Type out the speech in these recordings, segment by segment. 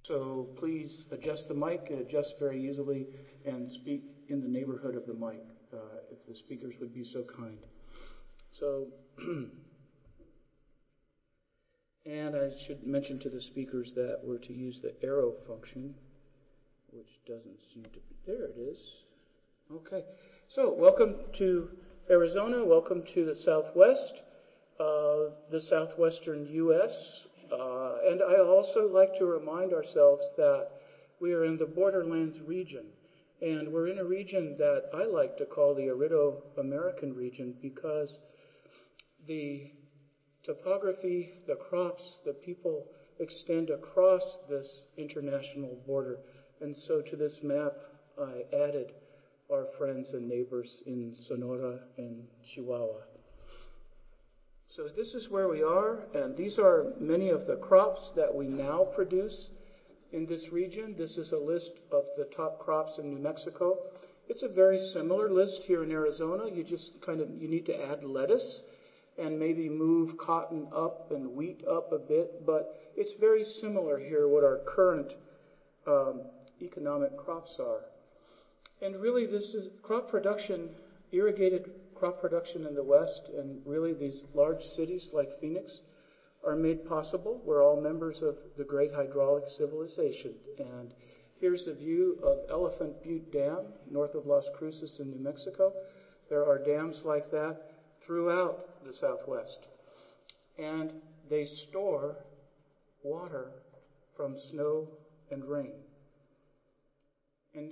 So please adjust the mic. It adjusts very easily, and speak in the neighborhood of the mic, if the speakers would be so kind. So, and I should mention to the speakers that we're to use the arrow function, which doesn't seem to be. There it is. Okay. So, welcome to Arizona. Welcome to the Southwest, the southwestern U.S. And I also like to remind ourselves that we are in the Borderlands region. And we're in a region that I like to call the Arido-American region because the topography, the crops, the people extend across this international border. And so to this map, I added our friends and neighbors in Sonora and Chihuahua. So this is where we are, and these are many of the crops that we now produce in this region. This is a list of the top crops in New Mexico. It's a very similar list here in Arizona. You need to add lettuce and maybe move cotton up and wheat up a bit, but it's very similar here what our current economic crops are. And really this is crop production, irrigated crop production in the West, and really these large cities like Phoenix are made possible. We're all members of the Great Hydraulic Civilization. And here's a view of Elephant Butte Dam, north of Las Cruces in New Mexico. There are dams like that throughout the Southwest. And they store water from snow and rain. And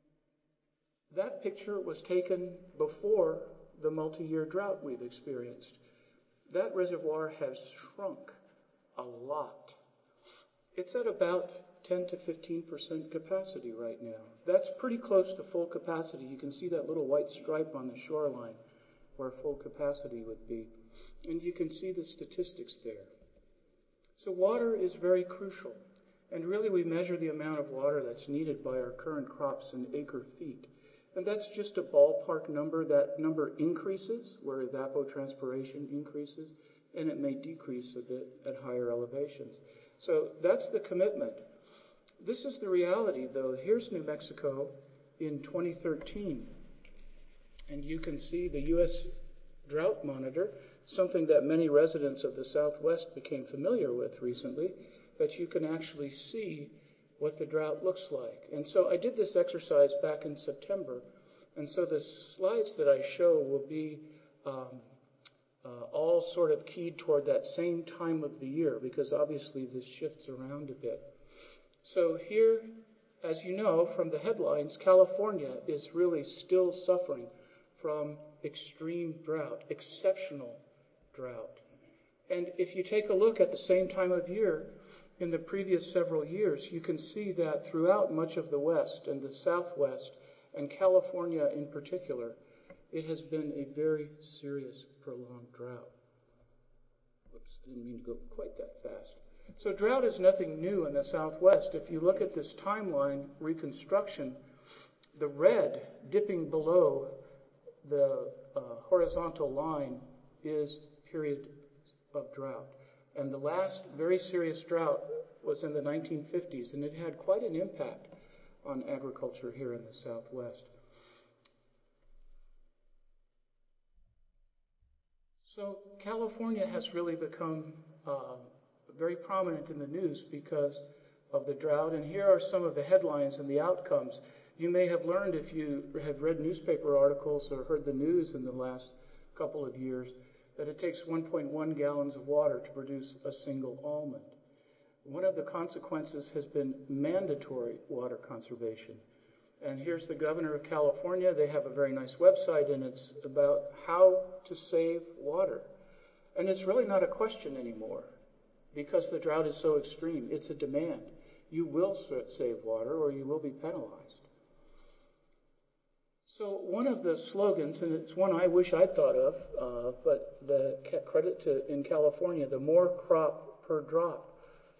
that picture was taken before the multi-year drought we've experienced. That reservoir has shrunk a lot. It's at about 10 to 15% capacity right now. That's pretty close to full capacity. You can see that little white stripe on the shoreline where full capacity would be. And you can see the statistics there. So water is very crucial. And really we measure the amount of water that's needed by our current crops in acre feet. And that's just a ballpark number. That number increases where evapotranspiration increases, and it may decrease a bit at higher elevations. So that's the commitment. This is the reality, though. Here's New Mexico in 2013. And you can see the U.S. Drought Monitor, something that many residents of the Southwest became familiar with recently, that you can actually see what the drought looks like. And so I did this exercise back in September, and so the slides that I show will be all sort of keyed toward that same time of the year, because obviously this shifts around a bit. So here, as you know from the headlines, California is really still suffering from extreme drought, exceptional drought. And if you take a look at the same time of year, in the previous several years, you can see that throughout much of the West and the Southwest, and California in particular, it has been a very serious, prolonged drought. Whoops, didn't mean to go quite that fast. So drought is nothing new in the Southwest. If you look at this timeline reconstruction, the red dipping below the horizontal line is period of drought. And the last very serious drought was in the 1950s, and it had quite an impact on agriculture here in the Southwest. So California has really become very prominent in the news because of the drought, and here are some of the headlines and the outcomes. You may have learned, if you have read newspaper articles or heard the news in the last couple of years, that it takes 1.1 gallons of water to produce a single almond. One of the consequences has been mandatory water conservation. And here's the governor of California. They have a very nice website, and it's about how to save water. And it's really not a question anymore because the drought is so extreme. It's a demand. You will save water or you will be penalized. So one of the slogans, and it's one I wish I'd thought of, but the credit to in California, the more crop per drop,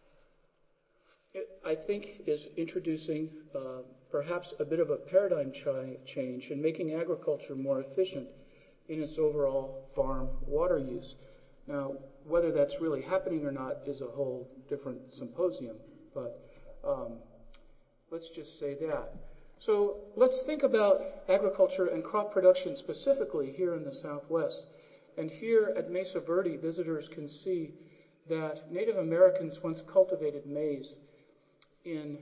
I think is introducing perhaps a bit of a paradigm change in making agriculture more efficient in its overall farm water use. Now, whether that's really happening or not is a whole different symposium, but Um, let's just say that. So let's think about agriculture and crop production specifically here in the Southwest. And here at Mesa Verde, visitors can see that Native Americans once cultivated maize in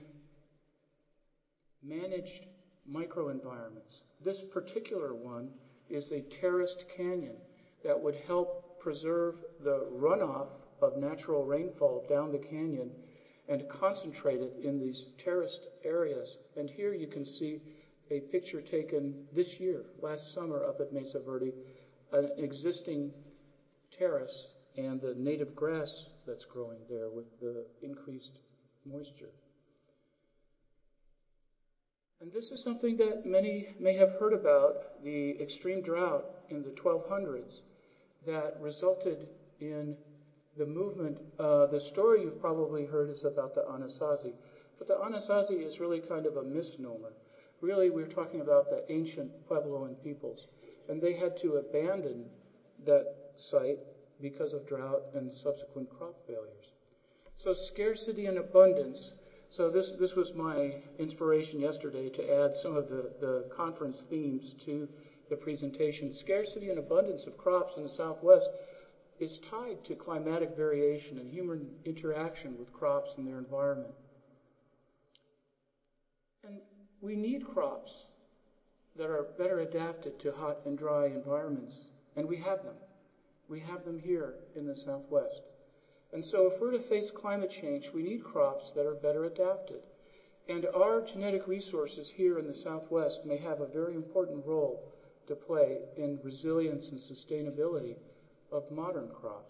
managed microenvironments. This particular one is a terraced canyon that would help preserve the runoff of natural rainfall down the canyon and concentrate it in these terraced areas. And here you can see a picture taken this year, last summer, up at Mesa Verde, an existing terrace and the native grass that's growing there with the increased moisture. And this is something that many may have heard about, the extreme drought in the 1200s that resulted in the movement. The story you've probably heard is about the Anasazi. But the Anasazi is really kind of a misnomer. Really, we're talking about the ancient Puebloan peoples. And they had to abandon that site because of drought and subsequent crop failures. So scarcity and abundance. So this was my inspiration yesterday to add some of the conference themes to the presentation. Scarcity and abundance of crops in the Southwest is tied to climatic variation and human interaction with crops and their environment. And we need crops that are better adapted to hot and dry environments, and we have them. We have them here in the Southwest. And so if we're to face climate change, we need crops that are better adapted. And our genetic resources here in the Southwest may have a very important role to play in resilience and sustainability of modern crops.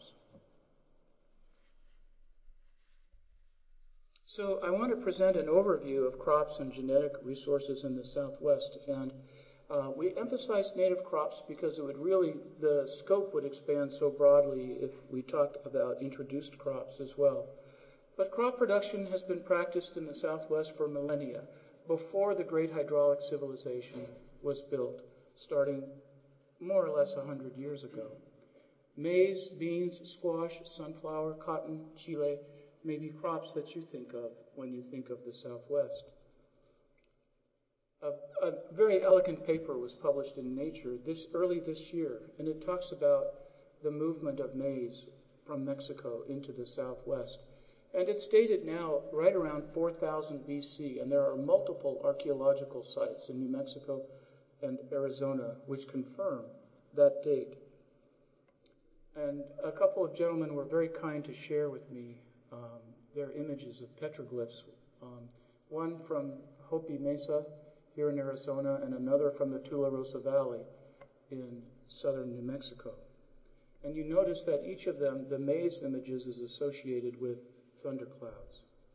So I want to present an overview of crops and genetic resources in the Southwest. And we emphasize native crops because the scope would expand so broadly if we talked about introduced crops as well. But crop production has been practiced in the Southwest for millennia, before the great hydraulic civilization was built, starting more or less 100 years ago. Maize, beans, squash, sunflower, cotton, chile may be crops that you think of when you think of the Southwest. A very elegant paper was published in Nature early this year, and it talks about the movement of maize from Mexico into the Southwest. And it's dated now right around 4000 BC, and there are multiple archaeological sites in New Mexico and Arizona which confirm that date. And a couple of gentlemen were very kind to share with me their images of petroglyphs, one from Hopi Mesa here in Arizona and another from the Tularosa Valley in southern New Mexico. And you notice that each of them, the maize images, is associated with thunderclouds.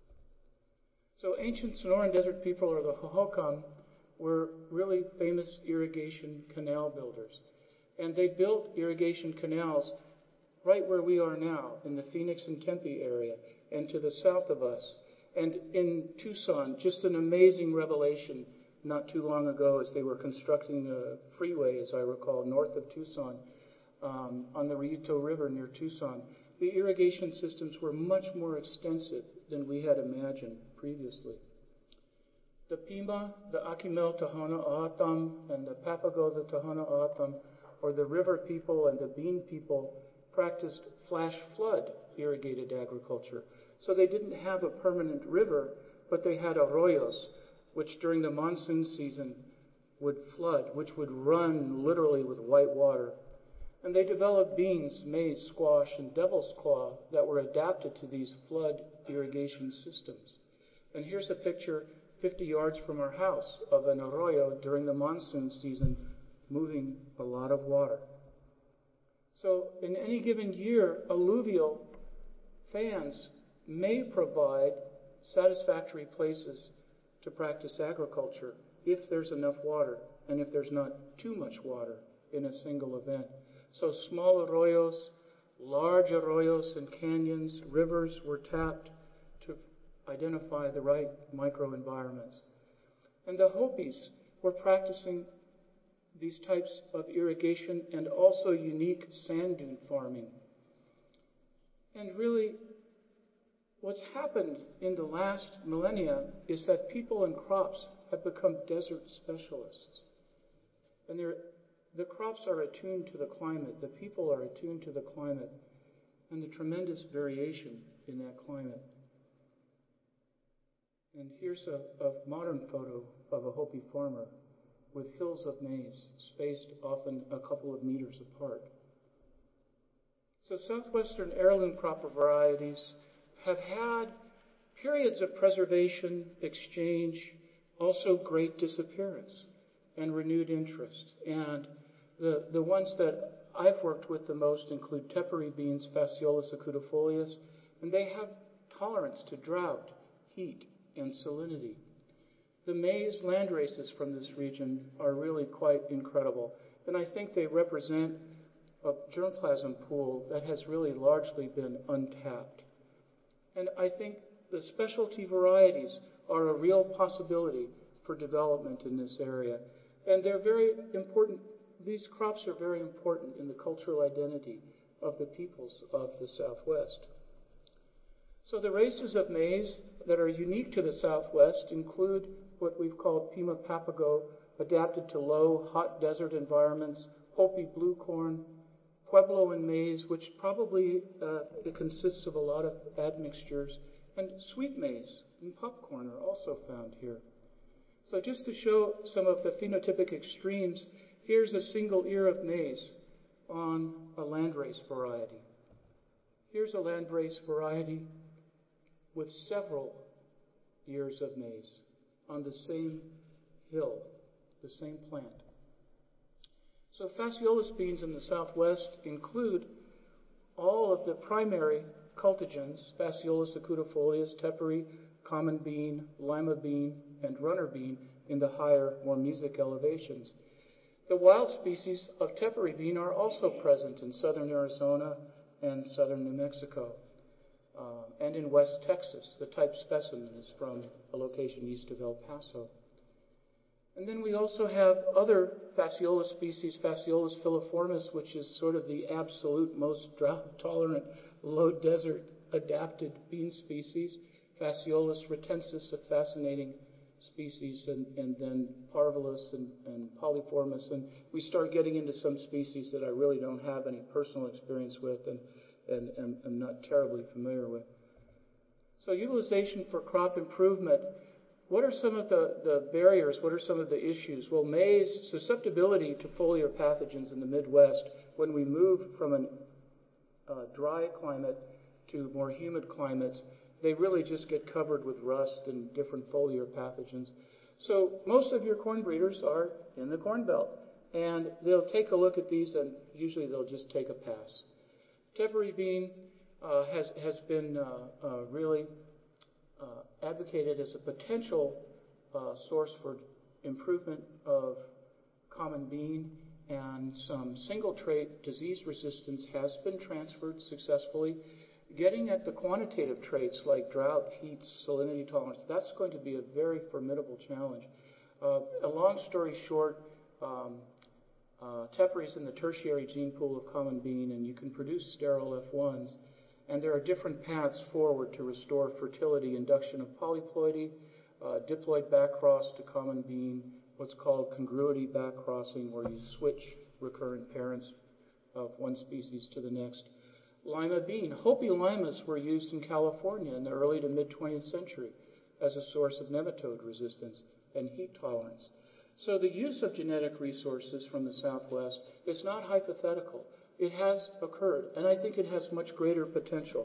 So ancient Sonoran Desert people, or the Hohokam, were really famous irrigation canal builders. And they built irrigation canals right where we are now, in the Phoenix and Tempe area, and to the south of us. And in Tucson, just an amazing revelation not too long ago as they were constructing a freeway, as I recall, north of Tucson, on the Ryuto River near Tucson. The irrigation systems were much more extensive than we had imagined previously. The Pima, the Akimel Tohono O'odham, and the Papago the Tohono O'odham, or the river people and the bean people, practiced flash flood irrigated agriculture. So they didn't have a permanent river, but they had arroyos, which during the monsoon season would flood, which would run literally with white water. And they developed beans, maize, squash, and devil's claw that were adapted to these flood irrigation systems. And here's a picture 50 yards from our house of an arroyo during the monsoon season moving a lot of water. So in any given year, alluvial fans may provide satisfactory places to practice agriculture if there's enough water and if there's not too much water in a single event. So small arroyos, large arroyos and canyons, rivers were tapped to identify the right microenvironments. And the Hopis were practicing these types of irrigation and also unique sand dune farming. And really, What's happened in the last millennia is that people and crops have become desert specialists. And the crops are attuned to the climate, the people are attuned to the climate, and the tremendous variation in that climate. And here's a modern photo of a Hopi farmer with hills of maize, spaced often a couple of meters apart. So southwestern heirloom crop varieties have had periods of preservation, exchange, also great disappearance and renewed interest. And the ones that I've worked with the most include tepary beans, Phaseolus acutafolius, and they have tolerance to drought, heat, and salinity. The maize landraces from this region are really quite incredible, and I think they represent a germplasm pool that has really largely been untapped. And I think the specialty varieties are a real possibility for development in this area. And they're very important. These crops are very important in the cultural identity of the peoples of the Southwest. So the races of maize that are unique to the Southwest include what we've called Pima Papago, adapted to low, hot desert environments, Hopi blue corn, Puebloan maize, which probably it consists of a lot of admixtures, and sweet maize and popcorn are also found here. So just to show some of the phenotypic extremes, here's a single ear of maize on a landrace variety. Here's a landrace variety with several ears of maize on the same hill, the same plant. So Phaseolus beans in the Southwest include all of the primary cultigens, Phaseolus acutafolius, tepary, common bean, lima bean, and runner bean in the higher, more music elevations. The wild species of tepary bean are also present in southern Arizona and southern New Mexico, and in West Texas. The type specimen is from a location east of El Paso. And then we also have other Phaseolus species, Phaseolus filiformis, which is sort of the absolute most drought-tolerant, low-desert adapted bean species, Phaseolus ritensis, a fascinating species, and then Parvulus and Polyformis. And we start getting into some species that I really don't have any personal experience with and am not terribly familiar with. So utilization for crop improvement. What are some of the barriers? What are some of the issues? Well, maize susceptibility to foliar pathogens in the Midwest, when we move from a dry climate to more humid climates, they really just get covered with rust and different foliar pathogens. So most of your corn breeders are in the Corn Belt, and they'll take a look at these, and usually they'll just take a pass. Tepary bean has been really advocated as a potential source for improvement of common bean, and some single trait disease resistance has been transferred successfully. Getting at the quantitative traits like drought, heat, salinity tolerance, that's going to be a very formidable challenge. A long story short, tepary is in the tertiary gene pool of common bean, and you can produce sterile F1s. And there are different paths forward to restore fertility: induction of polyploidy, diploid backcross to common bean, what's called congruity backcrossing, where you switch recurrent parents of one species to the next. Lima bean. Hopi limas were used in California in the early to mid-20th century as a source of nematode resistance and heat tolerance. So the use of genetic resources from the Southwest is not hypothetical. It has occurred, and I think it has much greater potential.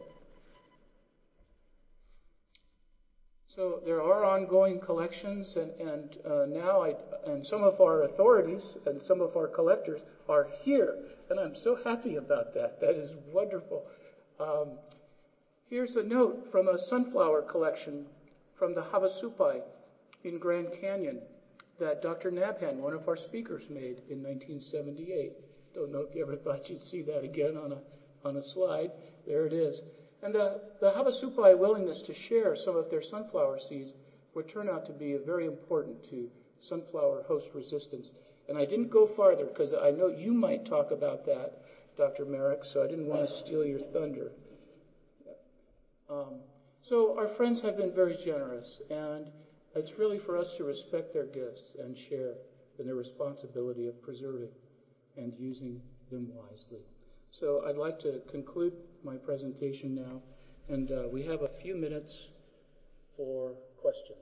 So there are ongoing collections, and now some of our authorities and some of our collectors are here, and I'm so happy about that. That is wonderful. Here's a note from a sunflower collection from the Havasupai in Grand Canyon that Dr. Nabhan, one of our speakers, made in 1978. Don't know if you ever thought you'd see that again on a slide. There it is. And the Havasupai willingness to share some of their sunflower seeds would turn out to be very important to sunflower host resistance. And I didn't go farther because I know you might talk about that, Dr. Merrick, so I didn't want to steal your thunder. So our friends have been very generous, and it's really for us to respect their gifts and share in their responsibility of preserving and using them wisely. So I'd like to conclude my presentation now, and we have a few minutes for questions.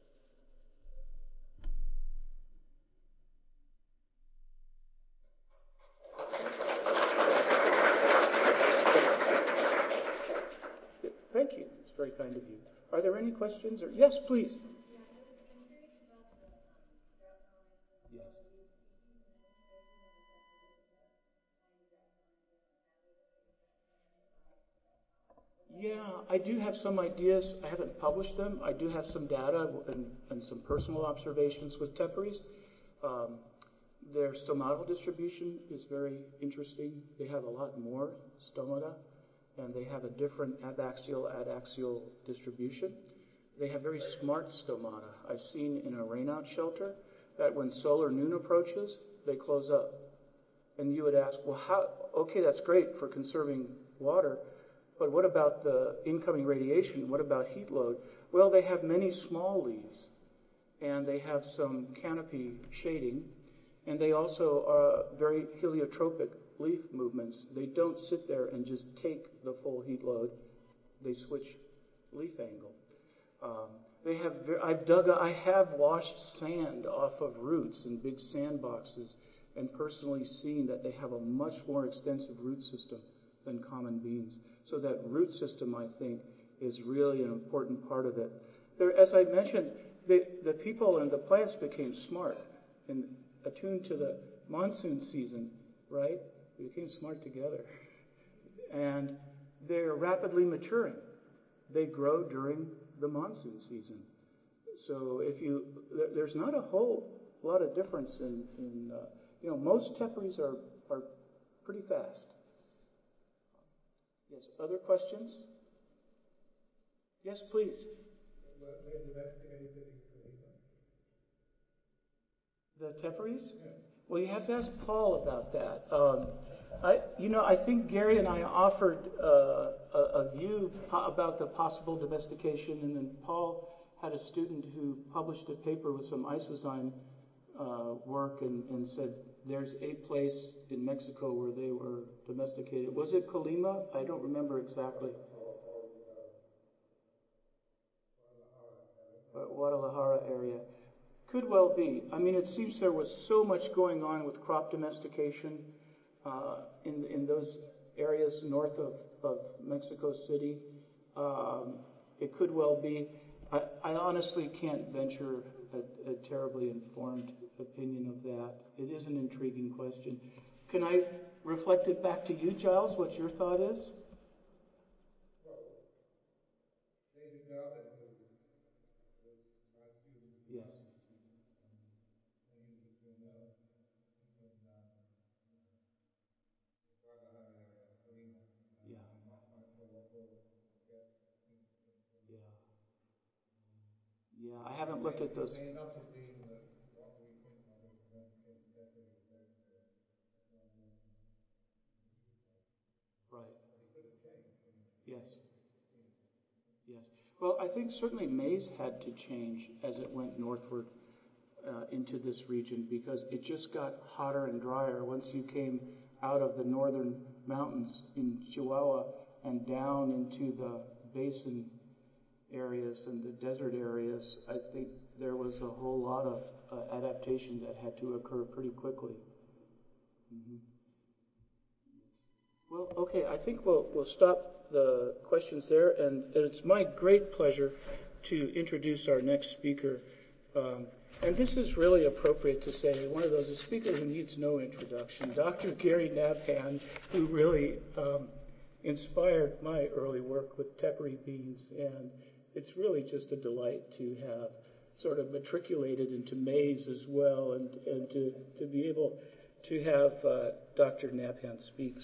Thank you. It's very kind of you. Are there any questions? Or yes, please. Yes. Yeah, I do have some ideas. I haven't published them. I do have some data and some personal observations with teparies. Um, their stomatal distribution is very interesting. They have a lot more stomata, and they have a different abaxial-adaxial distribution. They have very smart stomata. I've seen in a rainout shelter that when solar noon approaches, they close up. And you would ask, well, how? Okay, that's great for conserving water, but what about the incoming radiation? What about heat load? Well, they have many small leaves, and they have some canopy shading, and they also are very heliotropic leaf movements. They don't sit there and just take the full heat load. They switch leaf angle. They have. I have washed sand off of roots in big sand boxes, and personally seen that they have a much more extensive root system than common beans. So that root system, I think, is really an important part of it. There, as I mentioned, the people and the plants became smart and attuned to the monsoon season, right? They became smart together. And they're rapidly maturing. They grow during the monsoon season. So there's not a whole lot of difference in most teparies are pretty fast. Yes, other questions? Yes, please. The teparies? Yeah. Well, you have to ask Paul about that. I think Gary and I offered a view about the possible domestication, and then Paul had a student who published a paper with some isozyme work and said there's a place in Mexico where they were domesticated. Was it Colima? I don't remember exactly. Guadalajara area. Could well be. I mean, it seems there was so much going on with crop domestication in those areas north of Mexico City. It could well be. I honestly can't venture a terribly informed opinion of that. It is an intriguing question. Can I reflect it back to you, Giles, what your thought is? Yes. Yeah. Yeah. Yeah. I haven't looked at those. Right. Yes. Yes. Well, I think certainly maize had to change as it went northward into this region because it just got hotter and drier once you came out of the northern mountains in Chihuahua and down into the basin areas and the desert areas. I think there was a whole lot of adaptation that had to occur pretty quickly. Mm-hmm. Well, okay, I think we'll stop the questions there, and it's my great pleasure to introduce our next speaker. And this is really appropriate to say, one of those, a speaker who needs no introduction, Dr. Gary Nabhan, who really inspired my early work with tepary beans, and it's really just a delight to have sort of matriculated into maize as well, and to be able to have Dr. Nabhan speak.